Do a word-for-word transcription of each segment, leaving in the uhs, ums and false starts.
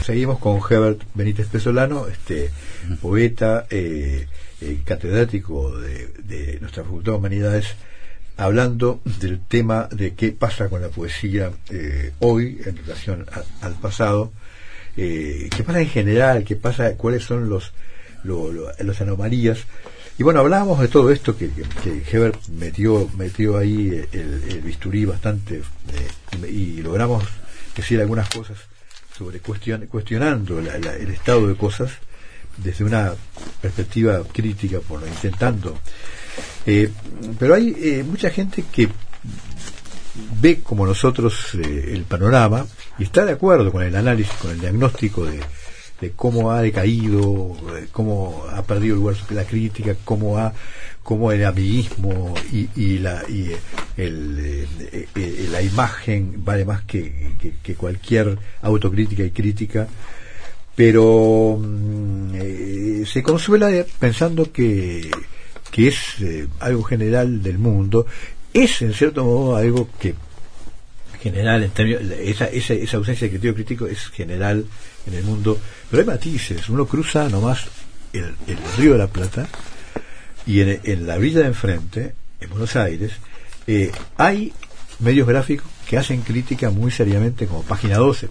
Seguimos con Herbert Benítez Pesolano, este poeta, eh, eh, catedrático de, de nuestra Facultad de Humanidades, hablando del tema de qué pasa con la poesía eh, hoy en relación a, al pasado, eh, qué pasa en general, qué pasa, cuáles son los lo, lo, las anomalías. Y bueno, hablábamos de todo esto que, que, que Herbert metió metió ahí el, el bisturí bastante eh, y, y logramos decir algunas cosas sobre cuestion, cuestionando la, la, el estado de cosas desde una perspectiva crítica, por lo intentando. Eh, pero hay eh, mucha gente que ve como nosotros eh, el panorama y está de acuerdo con el análisis, con el diagnóstico de, de cómo ha decaído, eh, cómo ha perdido lugar la crítica, cómo ha cómo el amiguismo y, y la y el, eh, eh, la imagen vale más que, que, que cualquier autocrítica y crítica, pero eh, se consuela de, pensando que que es eh, algo general del mundo, es en cierto modo algo que general en términos, esa, esa, esa ausencia de criterio crítico es general en el mundo, pero hay matices. Uno cruza nomás el, el Río de la Plata y en, en la villa de enfrente, en Buenos Aires, eh, hay medios gráficos que hacen crítica muy seriamente, como Página doce,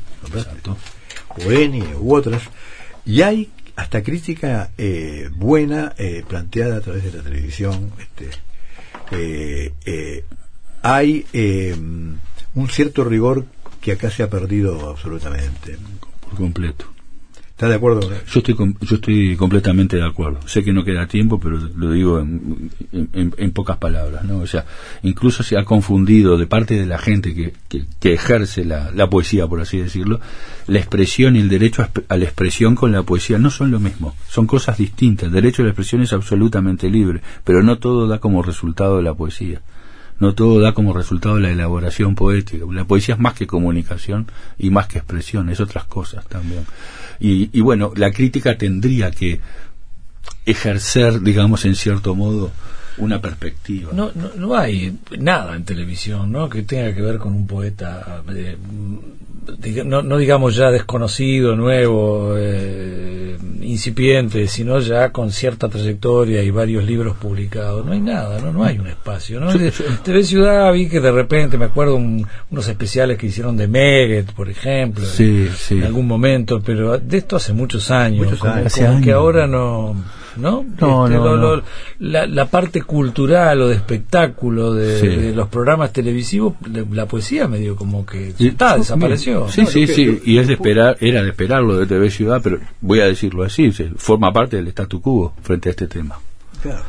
o Eni u otras, y hay hasta crítica eh, buena eh, planteada a través de la televisión. Este, eh, eh, hay eh, un cierto rigor que acá se ha perdido absolutamente. Por completo. ¿Estás de acuerdo con eso? Yo estoy, com- yo estoy completamente de acuerdo. Sé que no queda tiempo, pero lo digo en, en, en pocas palabras, ¿no? O sea, incluso se ha confundido de parte de la gente que, que, que ejerce la, la poesía, por así decirlo, la expresión y el derecho a, a la expresión con la poesía no son lo mismo, son cosas distintas. El derecho a la expresión es absolutamente libre, pero no todo da como resultado de la poesía. No todo da como resultado la elaboración poética. La poesía es más que comunicación y más que expresión, es otras cosas también. Y, y bueno, la crítica tendría que ejercer, digamos, en cierto modo, una perspectiva. No, no, no hay nada en televisión, ¿no?, que tenga que ver con un poeta, eh, diga, no, no digamos ya desconocido, nuevo, eh, incipiente, sino ya con cierta trayectoria y varios libros publicados. No hay nada, no, no hay un espacio, ¿no? De, T V Ciudad vi que de repente, me acuerdo un, unos especiales que hicieron de Meget, por ejemplo, sí, sí. en algún momento, pero de esto hace muchos años, muchos como, años. como Hace que años. ahora no... ¿no? No, este, no, lo, no. Lo, la, la parte cultural o de espectáculo de, Sí. de los programas televisivos, la, la poesía medio como que Y- está, desapareció. Sí, No, sí, lo que- sí, lo- y es de esperar, era de esperarlo de T V Ciudad, pero voy a decirlo así, se, forma parte del statu quo frente a este tema. Claro.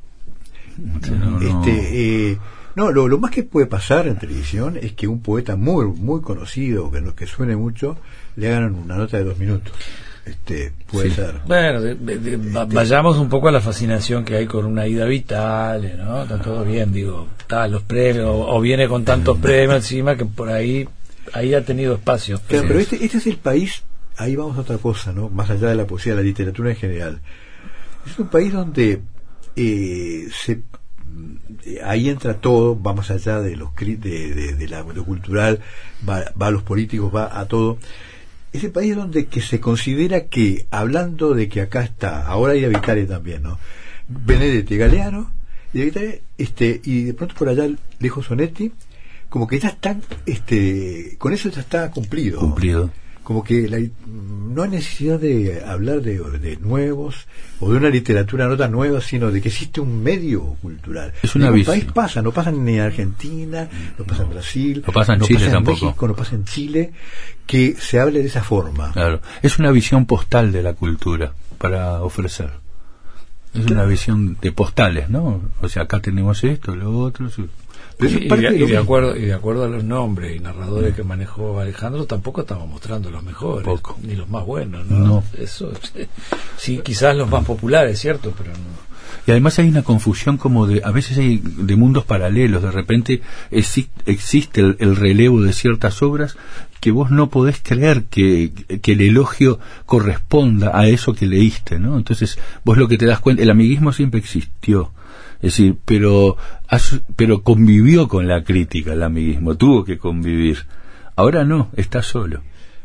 O sea, no, no- Este, eh, no, lo, lo más que puede pasar en televisión es que un poeta muy muy conocido, que, no, que suene mucho, le hagan una nota de dos minutos. Este, puede Sí. ser. Bueno, de, de, de, va- vayamos un poco a la fascinación que hay con una Ida Vitale, ¿no? Está todo bien, digo, está los premios, o, o viene con tantos premios encima que por ahí ahí ha tenido espacio. Claro, Sí. pero este, este es el país, ahí vamos a otra cosa, ¿no? Más allá de la poesía, de la literatura en general. Es un país donde eh, se eh, ahí entra todo, va más allá de los cri- de, de, de la, lo cultural, va, va a los políticos, va a todo. Ese país donde que se considera que, hablando de que acá está, ahora hay Vitale también, ¿no? Benedetti, Galeano, y de Vitale, este, y de pronto por allá lejos Sonetti, como que ya están, este, con eso ya está cumplido. Cumplido. Como que la, no hay necesidad de hablar de, de nuevos o de una literatura no tan nueva, sino de que existe un medio cultural. Es una en un visión. país pasa, no pasa ni en Argentina, no pasa en Brasil, No pasa en no Chile pasa en tampoco. México, no pasa en Chile, que se hable de esa forma. Claro, es una visión postal de la cultura para ofrecer. Es Claro. una visión de postales, ¿no? O sea, acá tenemos esto, lo otro. Sí. Pero eso Y, es parte y de, de y lo de mismo. acuerdo y de acuerdo a los nombres y narradores que manejó Alejandro, tampoco estamos mostrando los mejores, Poco. ni los más buenos, ¿no? No. Eso sí, quizás los más populares, cierto, pero no. Y además hay una confusión como de, a veces hay de mundos paralelos, de repente exi- existe el, el relevo de ciertas obras que vos no podés creer que, que el elogio corresponda a eso que leíste, ¿no? Entonces vos lo que te das cuenta, el amiguismo siempre existió, es decir, pero, has- pero convivió con la crítica el amiguismo, tuvo que convivir, ahora no, está solo.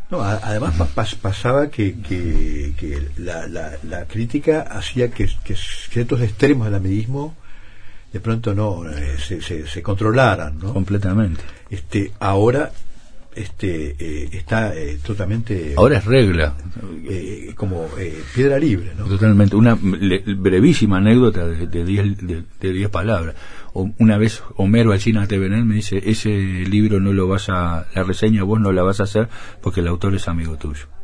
No, a, además pas, pasaba que, que, que la, la, la crítica hacía que, que ciertos extremos del amiguismo de pronto no eh, se, se, se controlaran, ¿no? Completamente. Este, ahora este eh, está eh, totalmente ahora es regla eh, como eh, piedra libre, ¿no? Totalmente. Una le, brevísima anécdota de de diez de, de diez palabras. O, una vez Homero Alsina Tevenel me dice, ese libro no lo vas a, la reseña vos no la vas a hacer porque el autor es amigo tuyo.